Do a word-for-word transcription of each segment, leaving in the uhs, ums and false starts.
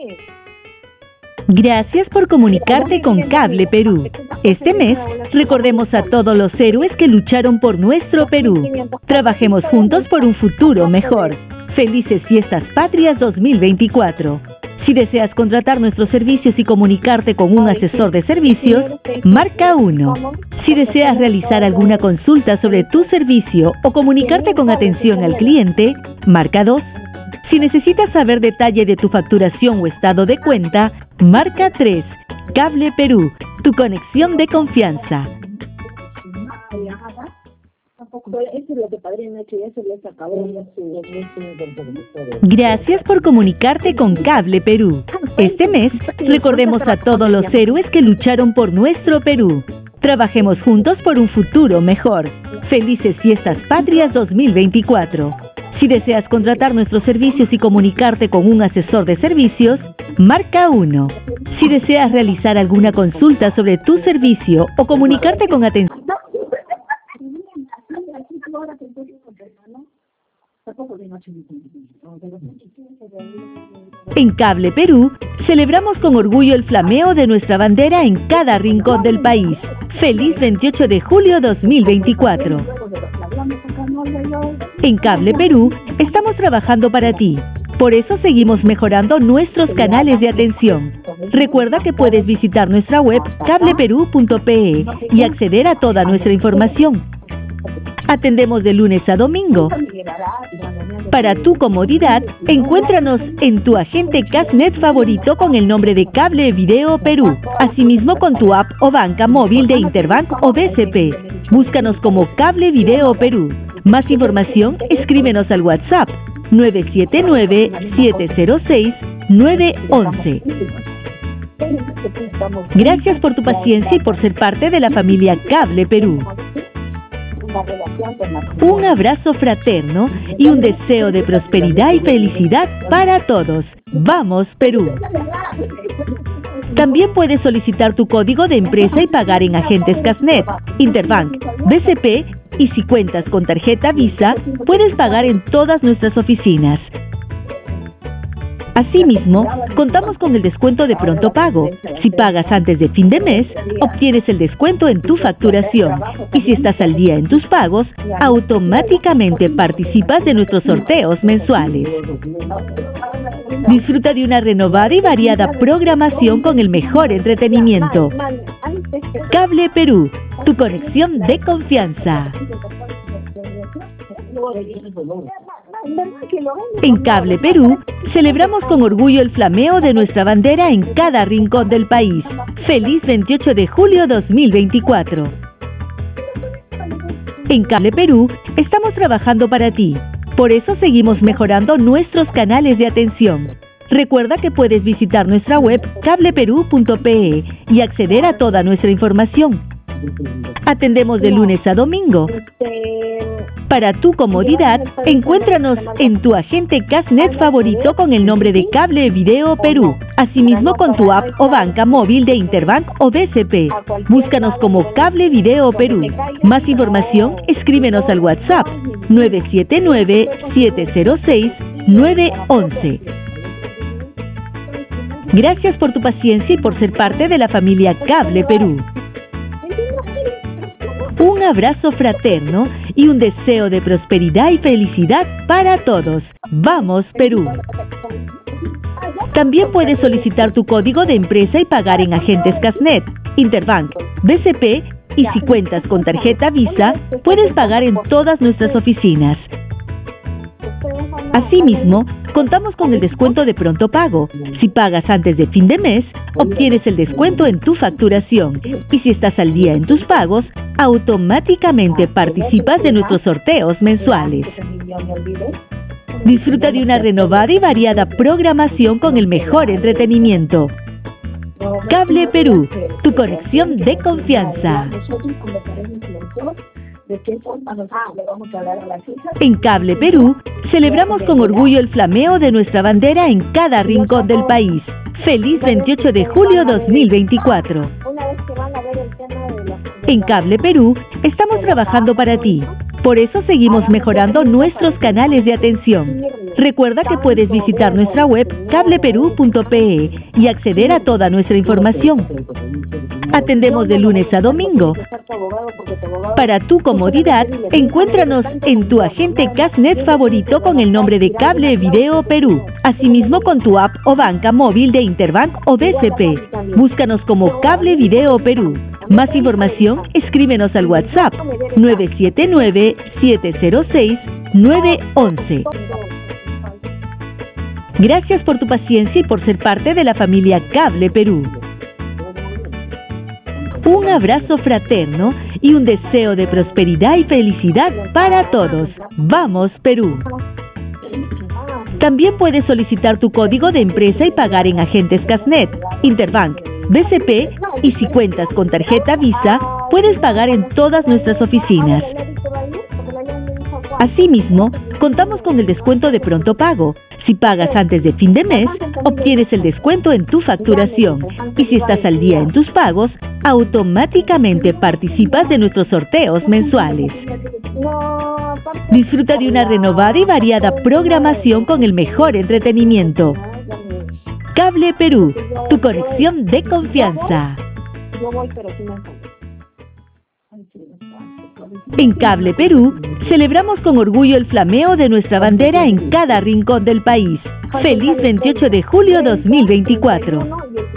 Gracias por comunicarte con Cable Perú. Este mes, recordemos a todos los héroes que lucharon por nuestro Perú. Trabajemos juntos por un futuro mejor. Felices Fiestas Patrias dos mil veinticuatro. Si deseas contratar nuestros servicios y comunicarte con un asesor de servicios, marca uno. Si deseas realizar alguna consulta sobre tu servicio o comunicarte con atención al cliente, marca dos. Si necesitas saber detalle de tu facturación o estado de cuenta, marca tres. Cable Perú, tu conexión de confianza. Gracias por comunicarte con Cable Perú. Este mes, recordemos a todos los héroes que lucharon por nuestro Perú. Trabajemos juntos por un futuro mejor. Felices Fiestas Patrias dos mil veinticuatro. Si deseas contratar nuestros servicios y comunicarte con un asesor de servicios, marca uno. Si deseas realizar alguna consulta sobre tu servicio o comunicarte con atención... En Cable Perú, celebramos con orgullo el flameo de nuestra bandera en cada rincón del país. ¡Feliz veintiocho de julio dos mil veinticuatro! En Cable Perú, estamos trabajando para ti. Por eso seguimos mejorando nuestros canales de atención. Recuerda que puedes visitar nuestra web cable perú punto pe y acceder a toda nuestra información. Atendemos de lunes a domingo. Para tu comodidad, encuéntranos en tu agente Casnet favorito con el nombre de Cable Video Perú, asimismo con tu app o banca móvil de Interbank o B C P. Búscanos como Cable Video Perú. Más información, escríbenos al WhatsApp nueve siete nueve, siete cero seis, nueve once. Gracias por tu paciencia y por ser parte de la familia Cable Perú. Un abrazo fraterno y un deseo de prosperidad y felicidad para todos. ¡Vamos, Perú! También puedes solicitar tu código de empresa y pagar en agentes Casnet, Interbank, B C P y si cuentas con tarjeta Visa, puedes pagar en todas nuestras oficinas. Asimismo, contamos con el descuento de pronto pago. Si pagas antes de fin de mes, obtienes el descuento en tu facturación. Y si estás al día en tus pagos, automáticamente participas de nuestros sorteos mensuales. Disfruta de una renovada y variada programación con el mejor entretenimiento. Cable Perú, tu conexión de confianza. En Cable Perú, celebramos con orgullo el flameo de nuestra bandera en cada rincón del país. ¡Feliz veintiocho de julio dos mil veinticuatro! En Cable Perú, estamos trabajando para ti. Por eso seguimos mejorando nuestros canales de atención. Recuerda que puedes visitar nuestra web cable perú punto pe y acceder a toda nuestra información. Atendemos de lunes a domingo. Para tu comodidad, encuéntranos en tu agente Casnet favorito con el nombre de Cable Video Perú, asimismo con tu app o banca móvil de Interbank o B C P. Búscanos como Cable Video Perú. Más información, escríbenos al WhatsApp nueve siete nueve, siete cero seis, nueve once. Gracias por tu paciencia y por ser parte de la familia Cable Perú. Un abrazo fraterno y un deseo de prosperidad y felicidad para todos. ¡Vamos, Perú! También puedes solicitar tu código de empresa y pagar en agentes Casnet, Interbank, B C P y si cuentas con tarjeta Visa, puedes pagar en todas nuestras oficinas. Asimismo, contamos con el descuento de pronto pago. Si pagas antes de fin de mes, obtienes el descuento en tu facturación. Y si estás al día en tus pagos, automáticamente participas de nuestros sorteos mensuales. Disfruta de una renovada y variada programación con el mejor entretenimiento. Cable Perú, tu conexión de confianza. En Cable Perú, celebramos con orgullo el flameo de nuestra bandera en cada rincón del país. ¡Feliz veintiocho de julio dos mil veinticuatro! En Cable Perú, estamos trabajando para ti. Por eso seguimos mejorando nuestros canales de atención. Recuerda que puedes visitar nuestra web cable perú punto pe y acceder a toda nuestra información. Atendemos de lunes a domingo. Para tu comodidad, encuéntranos en tu agente Casnet favorito con el nombre de Cable Video Perú. Asimismo con tu app o banca móvil de Interbank o B C P. Búscanos como Cable Video Perú. Más información, escríbenos al WhatsApp nueve siete nueve, siete cero seis, nueve uno uno. Gracias por tu paciencia y por ser parte de la familia Cable Perú. Un abrazo fraterno y un deseo de prosperidad y felicidad para todos. ¡Vamos, Perú! También puedes solicitar tu código de empresa y pagar en agentes Casnet, Interbank, B C P y si cuentas con tarjeta Visa, puedes pagar en todas nuestras oficinas. Asimismo, contamos con el descuento de pronto pago. Si pagas antes de fin de mes, obtienes el descuento en tu facturación. Y si estás al día en tus pagos, automáticamente participas de nuestros sorteos mensuales. Disfruta de una renovada y variada programación con el mejor entretenimiento. Cable Perú, tu conexión de confianza. En Cable Perú, celebramos con orgullo el flameo de nuestra bandera en cada rincón del país. ¡Feliz veintiocho de julio dos mil veinticuatro!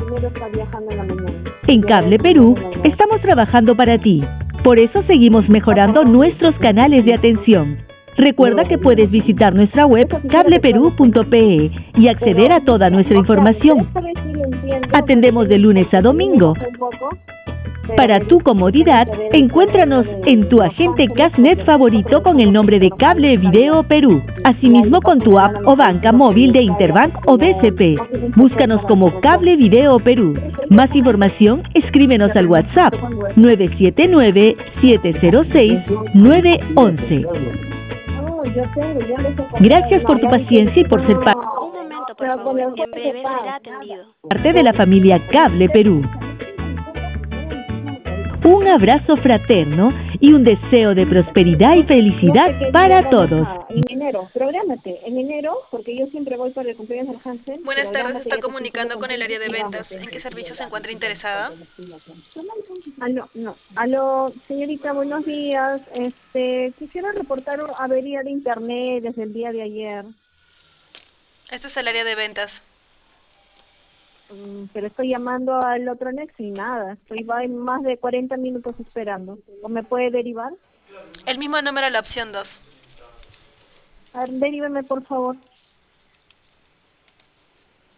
En Cable Perú, estamos trabajando para ti. Por eso seguimos mejorando nuestros canales de atención. Recuerda que puedes visitar nuestra web cable perú punto pe y acceder a toda nuestra información. Atendemos de lunes a domingo. Para tu comodidad, encuéntranos en tu agente Casnet favorito con el nombre de Cable Video Perú. Asimismo con tu app o banca móvil de Interbank o B C P. Búscanos como Cable Video Perú. Más información, escríbenos al WhatsApp nueve siete nueve, siete cero seis, nueve uno uno. Gracias por tu paciencia y por ser parte de la familia Cable Perú. Un abrazo fraterno y un deseo de prosperidad y felicidad para todos. En enero, prográmate, en enero, porque yo siempre voy para el cumpleaños del Hansen. Buenas tardes, se está comunicando con el área de ventas. ¿En qué servicio se encuentra interesada? Aló, no, aló, señorita, buenos días. Este, quisiera reportar una avería de internet desde el día de ayer. Este es el área de ventas. Pero estoy llamando al otro Nex y nada, estoy va en más de cuarenta minutos esperando. ¿O me puede derivar? El mismo número, la opción dos. A ver, deríveme por favor.